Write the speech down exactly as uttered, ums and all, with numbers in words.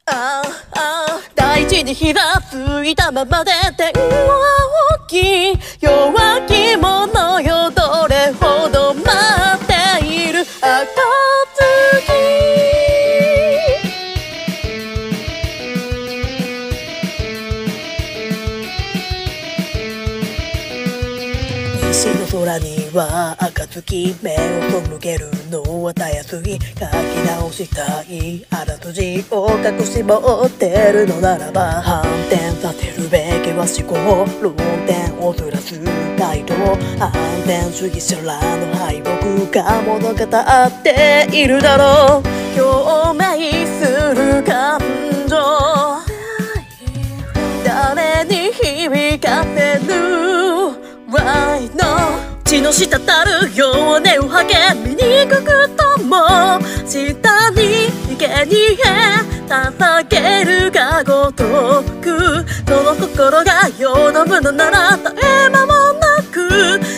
ああ大地にひらついたままで天は大きい弱き者よどれほど待っている暁西の空には暁目を背けるのはたやすい書き直したいあらすじを隠し持ってるのならば反転させるべきは思考論点をずらす態度安全主義者らの敗北が物語っているだろう共鳴する感情誰に響かせるWhy no 血の滴るよう根を励みにくくとも下に生贄捧げるがごとくその心がよどむのなら絶え間もなく